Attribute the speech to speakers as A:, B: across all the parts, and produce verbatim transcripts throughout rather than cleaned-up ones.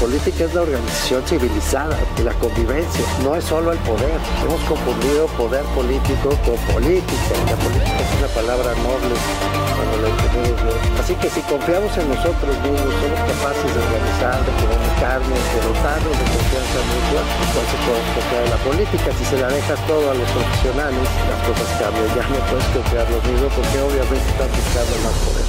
A: política es la organización civilizada y la convivencia, no es solo el poder. Hemos confundido poder político con política. La política es una palabra noble cuando la entendemos bien. Así que si confiamos en nosotros mismos, somos capaces de organizar, de comunicarnos, de dotarnos de confianza mutua, entonces podemos confiar en la política. Si se la dejas todo a los profesionales, las cosas cambian. Ya no puedes confiar lo mismo porque obviamente están buscando más poder.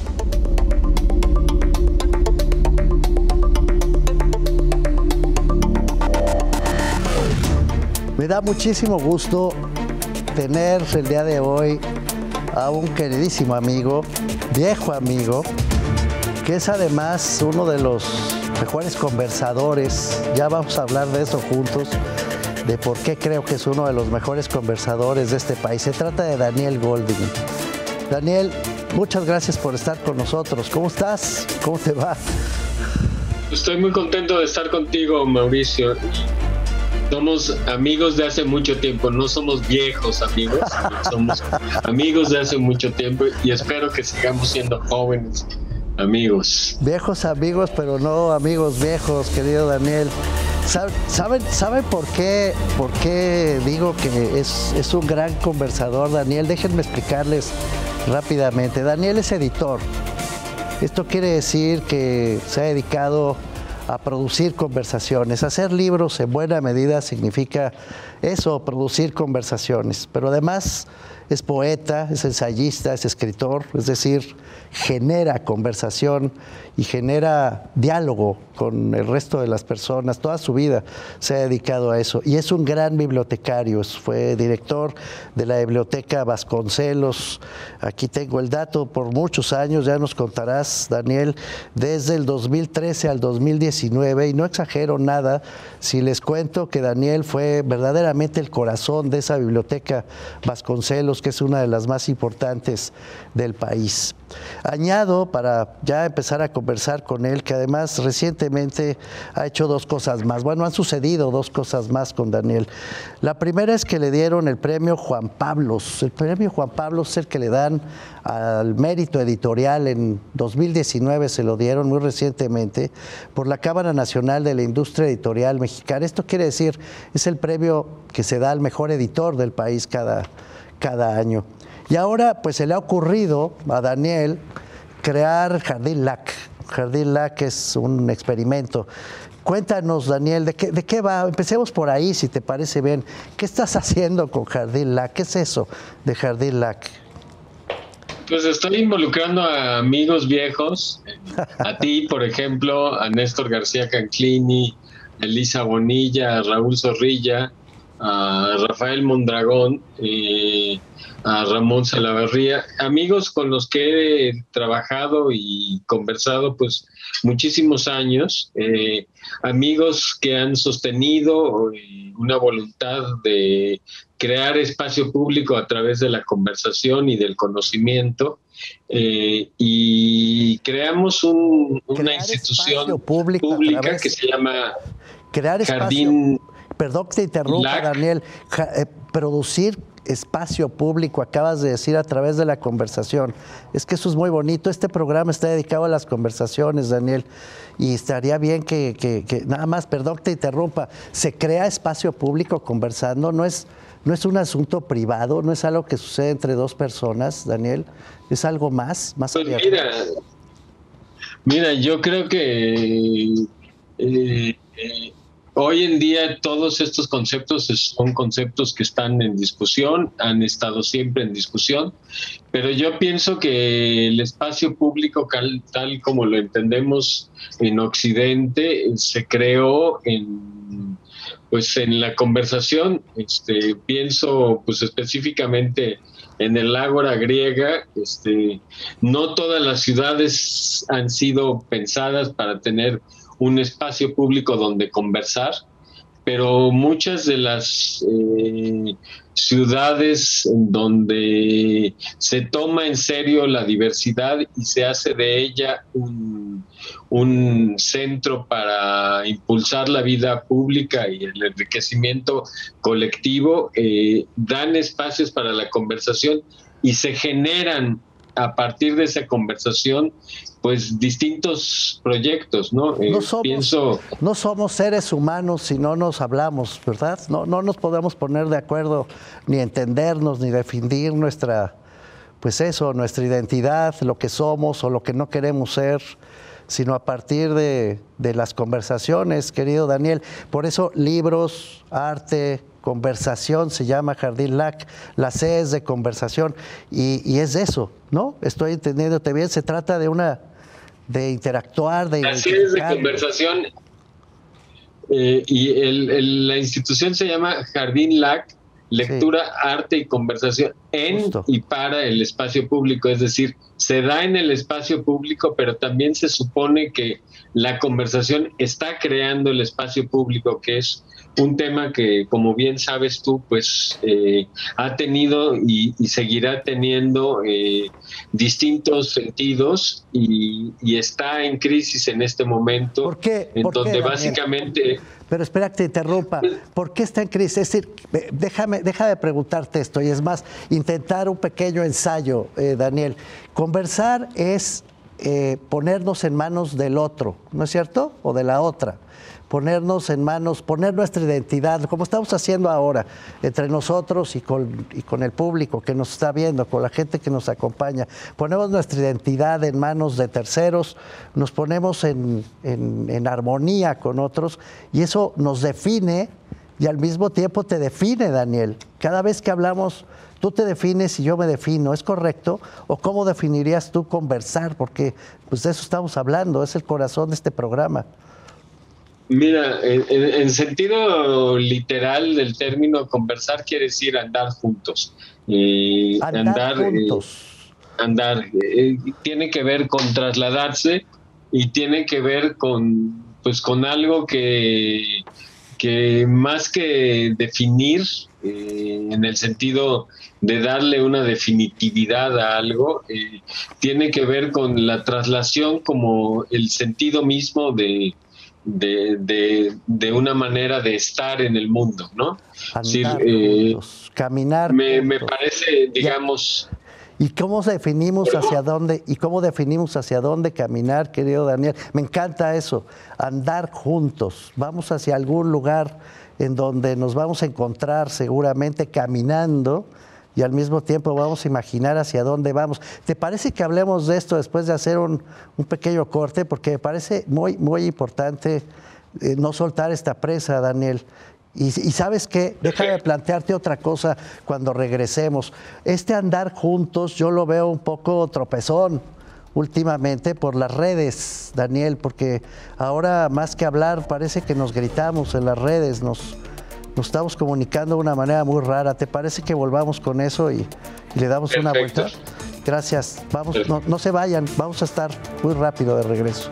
B: Me da muchísimo gusto tener el día de hoy a un queridísimo amigo, viejo amigo, que es además uno de los mejores conversadores. Ya vamos a hablar de eso juntos, de por qué creo que es uno de los mejores conversadores de este país. Se trata de Daniel Goldin. Daniel, muchas gracias por estar con nosotros. ¿Cómo estás? ¿Cómo te va?
C: Estoy muy contento de estar contigo, Mauricio. Somos amigos de hace mucho tiempo, no somos viejos amigos, somos amigos de hace mucho tiempo y espero que sigamos siendo jóvenes amigos.
B: Viejos amigos, pero no amigos viejos, querido Daniel. ¿Saben, ¿saben por qué, por qué digo que es, es un gran conversador, Daniel? Déjenme explicarles rápidamente. Daniel es editor. Esto quiere decir que se ha dedicado a producir conversaciones. Hacer libros en buena medida significa eso, producir conversaciones. Pero además es poeta, es ensayista, es escritor, es decir, genera conversación y genera diálogo con el resto de las personas. Toda su vida se ha dedicado a eso. Y es un gran bibliotecario. Fue director de la Biblioteca Vasconcelos. Aquí tengo el dato por muchos años, ya nos contarás, Daniel, desde el dos mil trece al dos mil diecinueve. Y no exagero nada si les cuento que Daniel fue verdaderamente el corazón de esa Biblioteca Vasconcelos, que es una de las más importantes del país. Añado, para ya empezar a conversar con él, que además recientemente ha hecho dos cosas más. Bueno, han sucedido dos cosas más con Daniel. La primera es que le dieron el premio Juan Pablos. El premio Juan Pablos es el que le dan al mérito editorial. En dos mil diecinueve se lo dieron muy recientemente por la Cámara Nacional de la Industria Editorial Mexicana. Esto quiere decir, es el premio que se da al mejor editor del país cada, cada año. Y ahora pues se le ha ocurrido a Daniel crear Jardín L A C. Jardín L A C es un experimento. Cuéntanos, Daniel, ¿de qué, de qué va? Empecemos por ahí, si te parece bien. ¿Qué estás haciendo con Jardín L A C? ¿Qué es eso de Jardín L A C?
C: Pues estoy involucrando a amigos viejos, a ti, por ejemplo, a Néstor García Canclini, a Elisa Bonilla, a Raúl Zorrilla, a Rafael Mondragón, eh, a Ramón Salaverría, amigos con los que he trabajado y conversado pues muchísimos años, eh, amigos que han sostenido una voluntad de crear espacio público a través de la conversación y del conocimiento, eh, y creamos un, una crear institución pública través, que se llama
B: crear
C: Jardín.
B: Espacio, perdón que te interrumpa, L A C. Daniel, ja, eh, producir espacio público, acabas de decir, a través de la conversación. Es que eso es muy bonito. Este programa está dedicado a las conversaciones, Daniel, y estaría bien que, que, que nada más, perdón que te interrumpa, se crea espacio público conversando, no es, no es un asunto privado, no es algo que sucede entre dos personas, Daniel, es algo más, más
C: pues
B: abierto.
C: Mira, mira, yo creo que eh, eh, hoy en día todos estos conceptos son conceptos que están en discusión, han estado siempre en discusión, pero yo pienso que el espacio público tal, tal como lo entendemos en Occidente se creó en, pues, en la conversación. Este, pienso pues específicamente en el ágora griega. Este, no todas las ciudades han sido pensadas para tener un espacio público donde conversar, pero muchas de las eh, ciudades en donde se toma en serio la diversidad y se hace de ella un, un centro para impulsar la vida pública y el enriquecimiento colectivo, eh, dan espacios para la conversación y se generan a partir de esa conversación pues distintos proyectos, ¿no? Eh,
B: no, somos,
C: pienso...
B: no somos seres humanos si no nos hablamos, ¿verdad? No, no nos podemos poner de acuerdo, ni entendernos, ni definir nuestra, pues eso, nuestra identidad, lo que somos o lo que no queremos ser, sino a partir de, de las conversaciones, querido Daniel. Por eso libros, arte, conversación se llama Jardín L A C, la C es de conversación, y, y es eso, ¿no? Estoy entendiéndote bien, se trata de una, de interactuar, de
C: la C es de conversación, eh, y el, el, la institución se llama Jardín L A C, lectura, sí. arte y conversación en Justo. y para el espacio público, es decir, se da en el espacio público, pero también se supone que la conversación está creando el espacio público, que es un tema que, como bien sabes tú, pues eh, ha tenido y, y seguirá teniendo eh, distintos sentidos y, y está en crisis en este momento.
B: ¿Por qué?
C: En
B: ¿Por
C: donde
B: qué,
C: básicamente...
B: Pero espera que te interrumpa. ¿Por qué está en crisis? Es decir, déjame, déjame preguntarte esto, y es más, intentar un pequeño ensayo, eh, Daniel. Conversar es eh, ponernos en manos del otro, ¿no es cierto? O de la otra. Ponernos en manos, poner nuestra identidad, como estamos haciendo ahora, entre nosotros y con, y con el público que nos está viendo, con la gente que nos acompaña. Ponemos nuestra identidad en manos de terceros, nos ponemos en, en, en armonía con otros, y eso nos define y al mismo tiempo te define, Daniel. Cada vez que hablamos, tú te defines y yo me defino, ¿es correcto? ¿O cómo definirías tú conversar? Porque pues de eso estamos hablando, es el corazón de este programa.
C: Mira, en, en sentido literal del término, conversar quiere decir andar juntos. Eh,
B: andar, andar juntos.
C: Eh, andar. Eh, tiene que ver con trasladarse y tiene que ver con, pues, con algo que, que más que definir, eh, en el sentido de darle una definitividad a algo, eh, tiene que ver con la traslación como el sentido mismo de De, de, de una manera de estar en el mundo, ¿no?
B: Andar sí, eh, juntos, caminar
C: me,
B: juntos.
C: me parece, digamos...
B: ¿Y cómo definimos hacia dónde, y cómo definimos hacia dónde caminar, querido Daniel? Me encanta eso, andar juntos. Vamos hacia algún lugar en donde nos vamos a encontrar seguramente caminando, y al mismo tiempo vamos a imaginar hacia dónde vamos. ¿Te parece que hablemos de esto después de hacer un, un pequeño corte? Porque me parece muy, muy importante eh, no soltar esta presa, Daniel. Y, y ¿sabes qué? Déjame plantearte otra cosa cuando regresemos. Este andar juntos yo lo veo un poco tropezón últimamente por las redes, Daniel, porque ahora más que hablar parece que nos gritamos en las redes, nos... Nos estamos comunicando de una manera muy rara. ¿Te parece que volvamos con eso y, y le damos Perfecto. una vuelta? Gracias. Vamos, no, no se vayan. Vamos a estar muy rápido de regreso.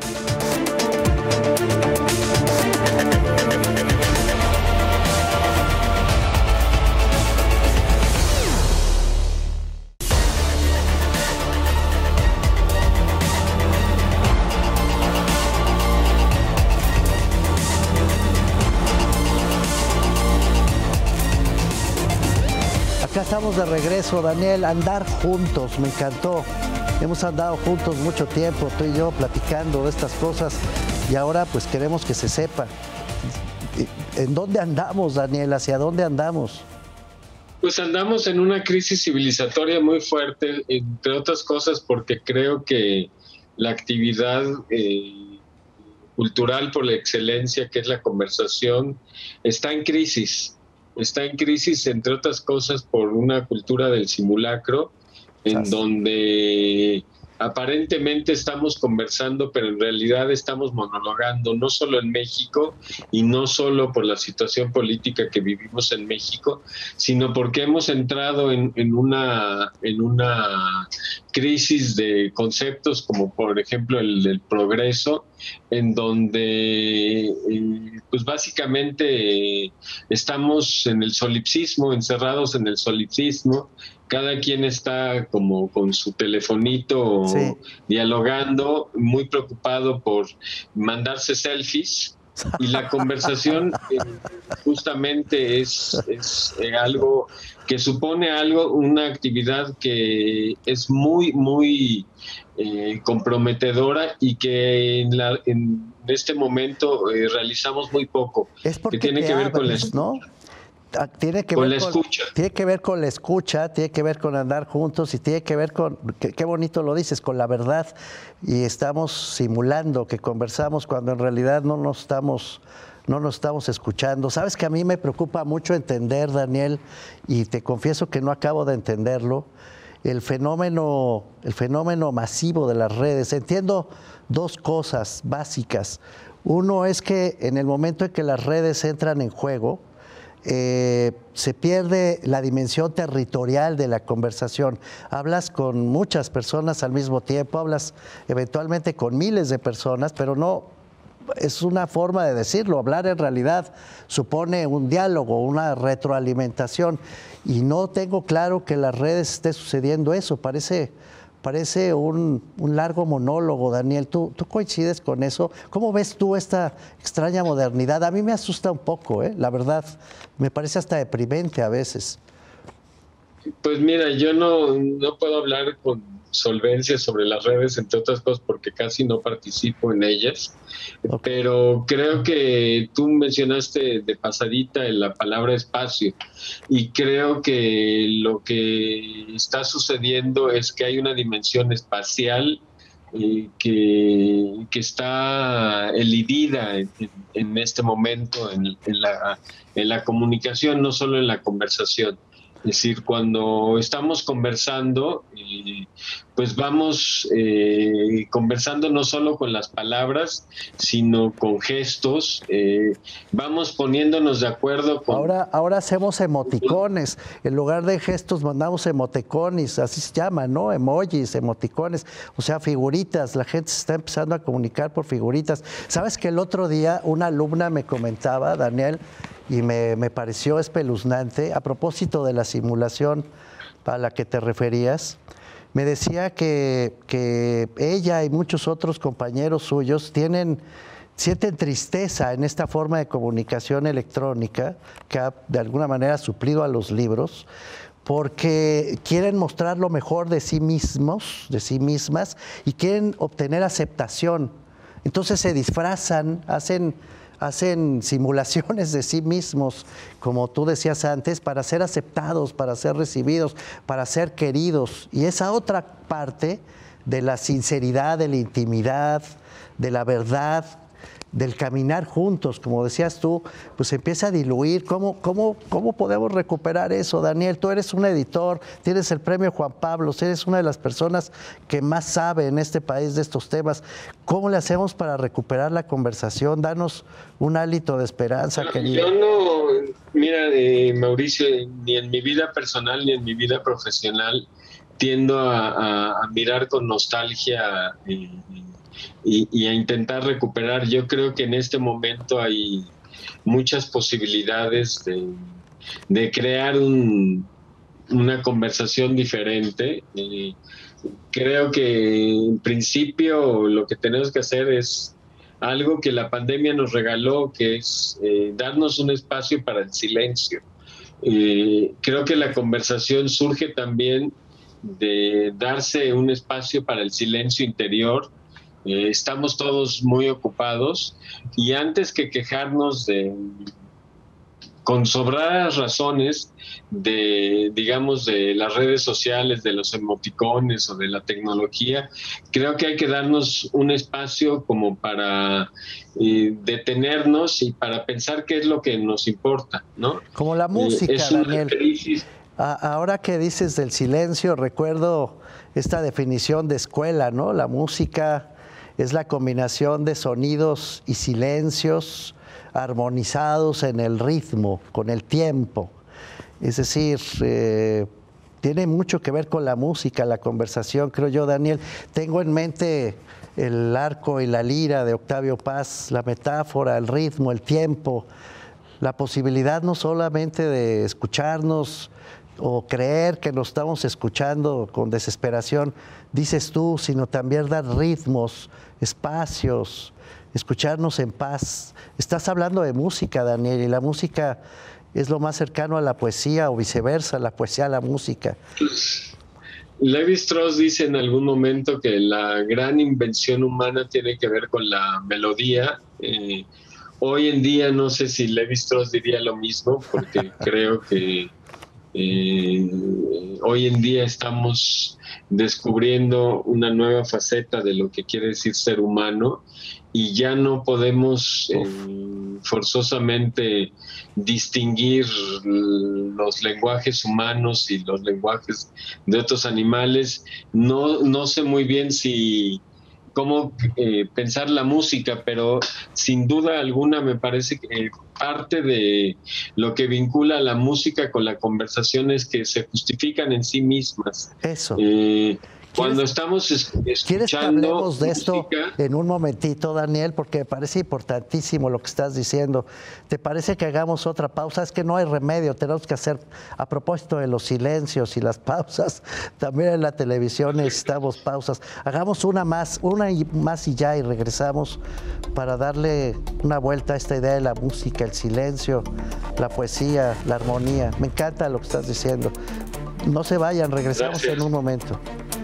B: Estamos de regreso, Daniel. Andar juntos, me encantó. Hemos andado juntos mucho tiempo, tú y yo, platicando de estas cosas, y ahora pues queremos que se sepa. ¿En dónde andamos, Daniel? ¿Hacia dónde andamos?
C: Pues andamos en una crisis civilizatoria muy fuerte, entre otras cosas porque creo que la actividad eh, cultural por la excelencia, que es la conversación, está en crisis. Está en crisis, entre otras cosas, por una cultura del simulacro, en Así. donde aparentemente estamos conversando, pero en realidad estamos monologando, no solo en México, y no solo por la situación política que vivimos en México, sino porque hemos entrado en, en, una, en una crisis de conceptos, como por ejemplo el del progreso, en donde eh, pues básicamente eh, estamos en el solipsismo, encerrados en el solipsismo. Cada quien está como con su telefonito sí. dialogando, muy preocupado por mandarse selfies, y la conversación eh, justamente es, es algo que supone algo, una actividad que es muy, muy eh, comprometedora y que en, la, en este momento eh, realizamos muy poco.
B: Es porque
C: que tiene
B: te
C: que ver
B: abres,
C: con la escucha.
B: ¿no? Tiene que,
C: con
B: ver
C: la
B: con,
C: escucha.
B: tiene que ver con la escucha, tiene que ver con andar juntos y tiene que ver con, qué, qué bonito lo dices, con la verdad. Y estamos simulando que conversamos cuando en realidad no nos estamos, no nos estamos escuchando. Sabes que a mí me preocupa mucho entender, Daniel, y te confieso que no acabo de entenderlo, el fenómeno, el fenómeno masivo de las redes. Entiendo dos cosas básicas. Uno es que en el momento en que las redes entran en juego, Eh, se pierde la dimensión territorial de la conversación. Hablas con muchas personas al mismo tiempo, hablas eventualmente con miles de personas, pero no es una forma de decirlo. Hablar en realidad supone un diálogo, una retroalimentación, y no tengo claro que en las redes esté sucediendo eso. Parece... Parece un, un largo monólogo, Daniel. ¿Tú, ¿Tú coincides con eso? ¿Cómo ves tú esta extraña modernidad? A mí me asusta un poco, ¿eh? La verdad. Me parece hasta deprimente a veces.
C: Pues mira, yo no, no puedo hablar con solvencia sobre las redes, entre otras cosas, porque casi no participo en ellas. Okay. Pero creo que tú mencionaste de pasadita la palabra espacio, y creo que lo que está sucediendo es que hay una dimensión espacial eh, que, que está elidida en, en este momento en, en, la, en la comunicación, no solo en la conversación. Es decir, cuando estamos conversando, eh, pues vamos eh, conversando no solo con las palabras, sino con gestos, eh, vamos poniéndonos de acuerdo con...
B: Ahora, ahora hacemos emoticones, en lugar de gestos mandamos emoticones, así se llama, ¿no? Emojis, emoticones, o sea, figuritas, la gente se está empezando a comunicar por figuritas. ¿Sabes que el otro día una alumna me comentaba, Daniel, y me, me pareció espeluznante, a propósito de la simulación a la que te referías? Me decía que, que ella y muchos otros compañeros suyos tienen, sienten tristeza en esta forma de comunicación electrónica que ha de alguna manera suplido a los libros, porque quieren mostrar lo mejor de sí mismos, de sí mismas, y quieren obtener aceptación. Entonces se disfrazan, hacen... hacen simulaciones de sí mismos, como tú decías antes, para ser aceptados, para ser recibidos, para ser queridos. Y esa otra parte de la sinceridad, de la intimidad, de la verdad, del caminar juntos, como decías tú, pues empieza a diluir. ¿Cómo, cómo, cómo podemos recuperar eso, Daniel? Tú eres un editor, tienes el premio Juan Pablo, eres una de las personas que más sabe en este país de estos temas. ¿Cómo le hacemos para recuperar la conversación? Danos un hálito de esperanza,
C: no,
B: querido.
C: Yo no, mira, eh, Mauricio, ni en mi vida personal ni en mi vida profesional tiendo a, a, a mirar con nostalgia eh, Y, y a intentar recuperar. Yo creo que en este momento hay muchas posibilidades de, de crear un, una conversación diferente. Eh, creo que en principio lo que tenemos que hacer es algo que la pandemia nos regaló, que es eh, darnos un espacio para el silencio. Eh, creo que la conversación surge también de darse un espacio para el silencio interior. Eh, estamos todos muy ocupados, y antes que quejarnos de, con sobradas razones de, digamos, de las redes sociales, de los emoticones o de la tecnología, creo que hay que darnos un espacio como para eh, detenernos y para pensar qué es lo que nos importa, ¿no?
B: Como la música,
C: eh, es una
B: Daniel.
C: crisis.
B: Ahora que dices del silencio, recuerdo esta definición de escuela, ¿no? La música es la combinación de sonidos y silencios armonizados en el ritmo, con el tiempo. Es decir, eh, tiene mucho que ver con la música, la conversación, creo yo, Daniel. Tengo en mente el arco y la lira de Octavio Paz, la metáfora, el ritmo, el tiempo, la posibilidad no solamente de escucharnos o creer que nos estamos escuchando con desesperación, dices tú, sino también dar ritmos, espacios, escucharnos en paz. Estás hablando de música, Daniel, y la música es lo más cercano a la poesía, o viceversa, la poesía a la música.
C: Levi Strauss dice en algún momento que la gran invención humana tiene que ver con la melodía. Eh, hoy en día no sé si Levi Strauss diría lo mismo, porque creo que eh, hoy en día estamos descubriendo una nueva faceta de lo que quiere decir ser humano y ya no podemos eh, forzosamente distinguir los lenguajes humanos y los lenguajes de otros animales. No, no sé muy bien si cómo eh, pensar la música, pero sin duda alguna me parece que parte de lo que vincula la música con la conversación es que se justifican en sí mismas.
B: Eso.
C: Eh, Cuando estamos es, escuchando
B: ¿Quieres que hablemos de
C: música,
B: esto en un momentito, Daniel? Porque me parece importantísimo lo que estás diciendo. ¿Te parece que hagamos otra pausa? Es que no hay remedio, tenemos que hacer, a propósito de los silencios y las pausas, también en la televisión necesitamos pausas. Hagamos una más, una y más y ya, y regresamos para darle una vuelta a esta idea de la música, el silencio, la poesía, la armonía. Me encanta lo que estás diciendo. No se vayan, regresamos Gracias. En un momento.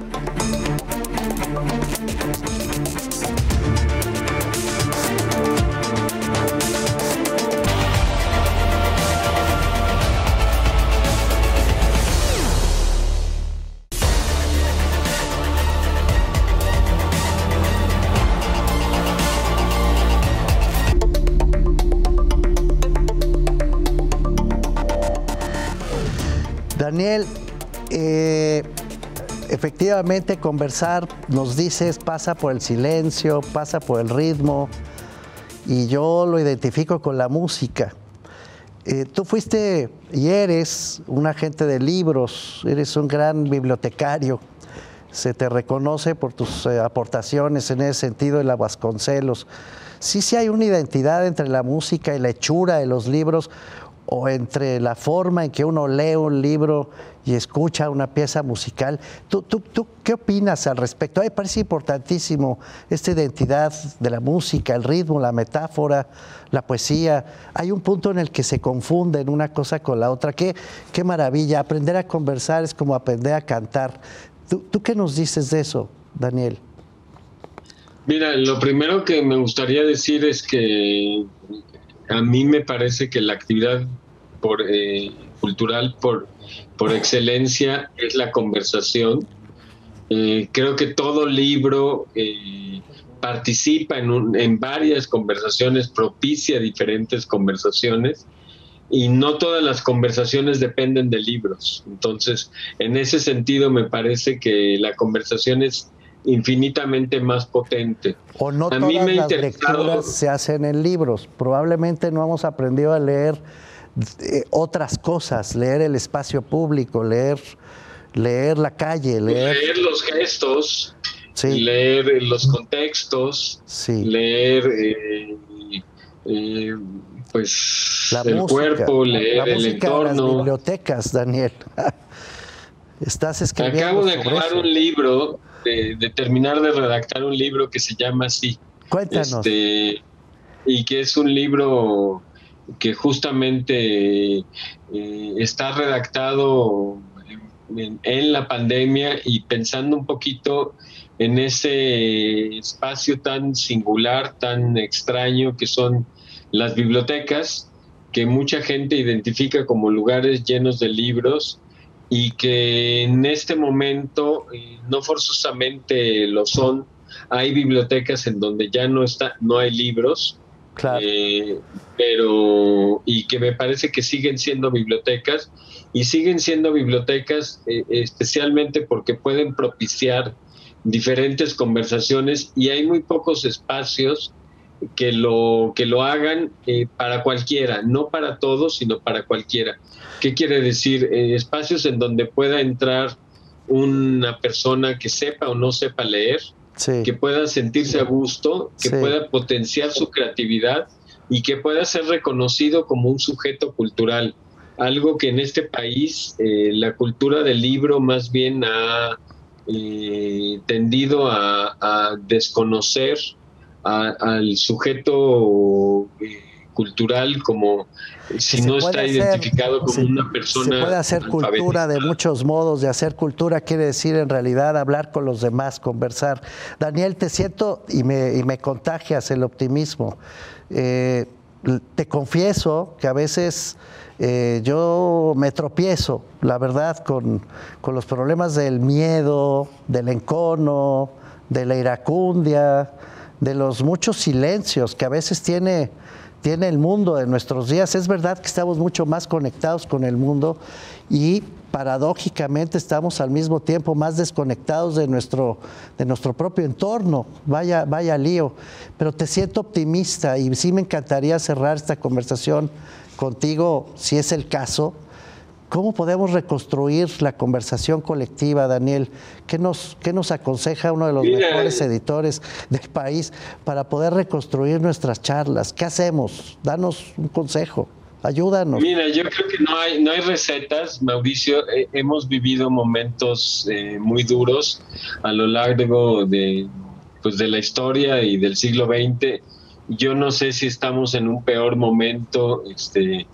B: Daniel, eh, efectivamente conversar, nos dices, pasa por el silencio, pasa por el ritmo, y yo lo identifico con la música. Eh, tú fuiste y eres un agente de libros, eres un gran bibliotecario, se te reconoce por tus eh, aportaciones en ese sentido en la Vasconcelos. Sí, sí hay una identidad entre la música y la hechura de los libros, o entre la forma en que uno lee un libro y escucha una pieza musical. ¿Tú, tú, tú qué opinas al respecto? A mí me parece importantísimo esta identidad de la música, el ritmo, la metáfora, la poesía. Hay un punto en el que se confunden una cosa con la otra. Qué, qué maravilla. Aprender a conversar es como aprender a cantar. ¿Tú, tú qué nos dices de eso, Daniel?
C: Mira, lo primero que me gustaría decir es que a mí me parece que la actividad por, eh, cultural por, por excelencia es la conversación. Eh, creo que todo libro eh, participa en, un, en varias conversaciones, propicia diferentes conversaciones, y no todas las conversaciones dependen de libros. Entonces, en ese sentido me parece que la conversación es infinitamente más potente.
B: O no a todas las lecturas se hacen en libros. Probablemente no hemos aprendido a leer eh, otras cosas, leer el espacio público, leer, leer la calle, leer...
C: leer los gestos, sí. leer los contextos, sí. leer eh, eh, pues
B: la
C: el
B: música,
C: cuerpo, leer
B: la
C: el
B: música
C: entorno.
B: De las bibliotecas, Daniel. Estás escribiendo.
C: Acabo de
B: sobre
C: acabar
B: eso.
C: un libro, de, de terminar de redactar un libro que se llama así.
B: Cuéntanos.
C: Este, y que es un libro que justamente eh, está redactado en, en la pandemia y pensando un poquito en ese espacio tan singular, tan extraño que son las bibliotecas, que mucha gente identifica como lugares llenos de libros, y que en este momento eh, no forzosamente lo son. Hay bibliotecas en donde ya no está, no hay libros,
B: claro.
C: eh, pero y que me parece que siguen siendo bibliotecas y siguen siendo bibliotecas eh, especialmente porque pueden propiciar diferentes conversaciones y hay muy pocos espacios que lo que lo hagan eh, para cualquiera, no para todos, sino para cualquiera. ¿Qué quiere decir? Eh, espacios en donde pueda entrar una persona que sepa o no sepa leer, sí. que pueda sentirse a gusto, que sí. pueda potenciar su creatividad y que pueda ser reconocido como un sujeto cultural. Algo que en este país eh, la cultura del libro más bien ha eh, tendido a, a desconocer a, al sujeto eh, cultural como si no está hacer, identificado como se, una persona.
B: Se puede hacer cultura de muchos modos. De hacer cultura quiere decir en realidad hablar con los demás, conversar. Daniel, te siento y me, y me contagias el optimismo. Eh, te confieso que a veces eh, yo me tropiezo, la verdad, con, con los problemas del miedo, del encono, de la iracundia, de los muchos silencios que a veces tiene, tiene el mundo en nuestros días. Es verdad que estamos mucho más conectados con el mundo y paradójicamente estamos al mismo tiempo más desconectados de nuestro, de nuestro propio entorno. Vaya, vaya lío. Pero te siento optimista y sí me encantaría cerrar esta conversación contigo, si es el caso. ¿Cómo podemos reconstruir la conversación colectiva, Daniel? ¿Qué nos, qué nos aconseja uno de los Mira, mejores editores del país para poder reconstruir nuestras charlas? ¿Qué hacemos? Danos un consejo, ayúdanos.
C: Mira, yo creo que no hay, no hay recetas, Mauricio. Eh, hemos vivido momentos eh, muy duros a lo largo de, pues, de la historia y del siglo veinte. Yo no sé si estamos en un peor momento este,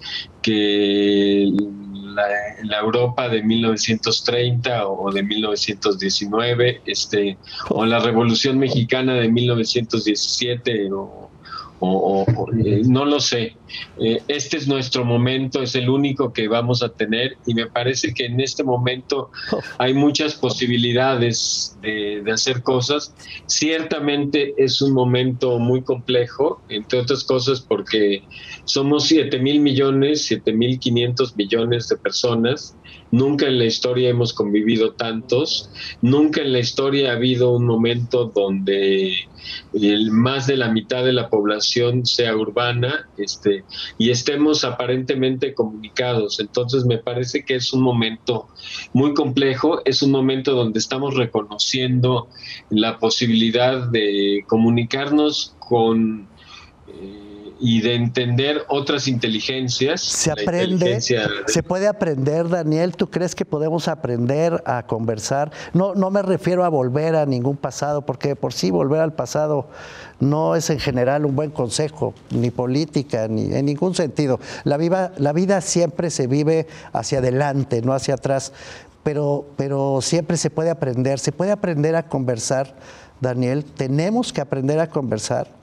C: que La, la Europa de mil novecientos treinta o de mil novecientos diecinueve, este, o la Revolución Mexicana de mil novecientos diecisiete, o, o, o eh, no lo sé. Eh, este es nuestro momento, es el único que vamos a tener, y me parece que en este momento hay muchas posibilidades de, de hacer cosas. Ciertamente es un momento muy complejo, entre otras cosas porque somos siete mil millones, siete mil quinientos millones de personas. Nunca en la historia hemos convivido tantos, nunca en la historia ha habido un momento donde el, más de la mitad de la población sea urbana, este, y estemos aparentemente comunicados. Entonces me parece que es un momento muy complejo, es un momento donde estamos reconociendo la posibilidad de comunicarnos con eh, y de entender otras inteligencias.
B: Se aprende, inteligencia de... se puede aprender, Daniel. ¿Tú crees que podemos aprender a conversar? No, no me refiero a volver a ningún pasado, porque por sí volver al pasado no es en general un buen consejo, ni política, ni en ningún sentido. La vida, la vida siempre se vive hacia adelante, no hacia atrás, pero, pero siempre se puede aprender. Se puede aprender a conversar, Daniel. Tenemos que aprender a conversar.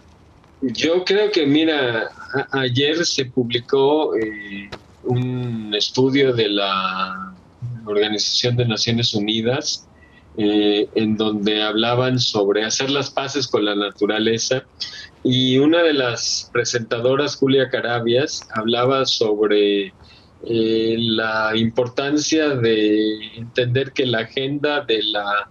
C: Yo creo que, mira, a- ayer se publicó eh, un estudio de la Organización de Naciones Unidas eh, en donde hablaban sobre hacer las paces con la naturaleza, y una de las presentadoras, Julia Carabias, hablaba sobre eh, la importancia de entender que la agenda de la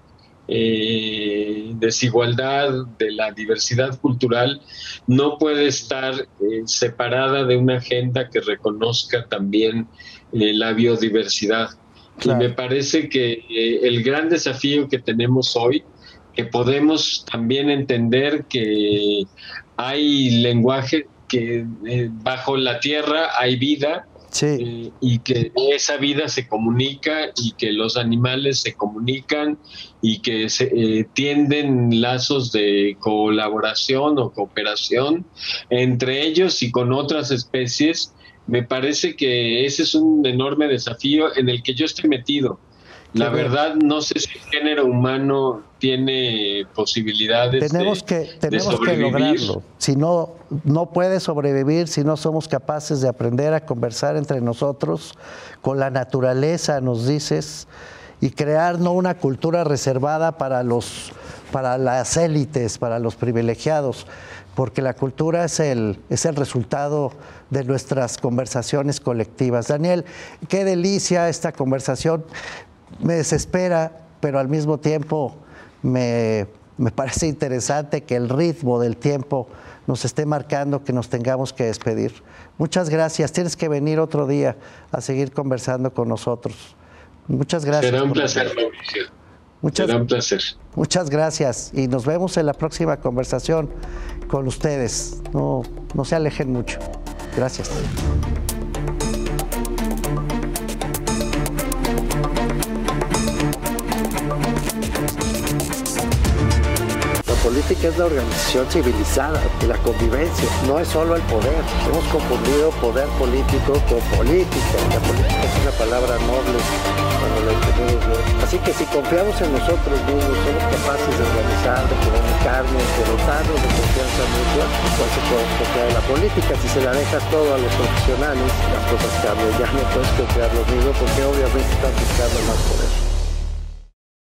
C: Eh, desigualdad, de la diversidad cultural, no puede estar eh, separada de una agenda que reconozca también eh, la biodiversidad. Claro. Y me parece que eh, el gran desafío que tenemos hoy, que podemos también entender que hay lenguaje, que eh, bajo la tierra hay vida. Sí. Eh, y que esa vida se comunica, y que los animales se comunican, y que se eh, tienden lazos de colaboración o cooperación entre ellos y con otras especies. Me parece que ese es un enorme desafío en el que yo estoy metido. La verdad, no sé si el género humano tiene posibilidades
B: tenemos
C: de,
B: que, tenemos
C: de sobrevivir.
B: que lograrlo. Si no, no puede sobrevivir si no somos capaces de aprender a conversar entre nosotros, con la naturaleza, nos dices, y crear no una cultura reservada para los, para las élites, para los privilegiados, porque la cultura es el, es el resultado de nuestras conversaciones colectivas. Daniel, qué delicia esta conversación. Me desespera, pero al mismo tiempo me, me parece interesante que el ritmo del tiempo nos esté marcando que nos tengamos que despedir. Muchas gracias. Tienes que venir otro día a seguir conversando con nosotros. Muchas gracias.
C: Será un placer, Mauricio.
B: Muchas,
C: Será un placer.
B: Muchas gracias y nos vemos en la próxima conversación con ustedes. No, no se alejen mucho. Gracias.
A: política es la organización civilizada, la convivencia, no es solo el poder. Hemos confundido poder político con política. La política es una palabra noble cuando la entendemos bien. Así que si confiamos en nosotros mismos, somos capaces de organizar, de comunicarnos, de dotarnos de confianza mutua, entonces podemos confiar en la política. Si se la dejas todo a los profesionales, las cosas cambian. Ya no puedes confiar lo mismo porque obviamente están buscando más poder.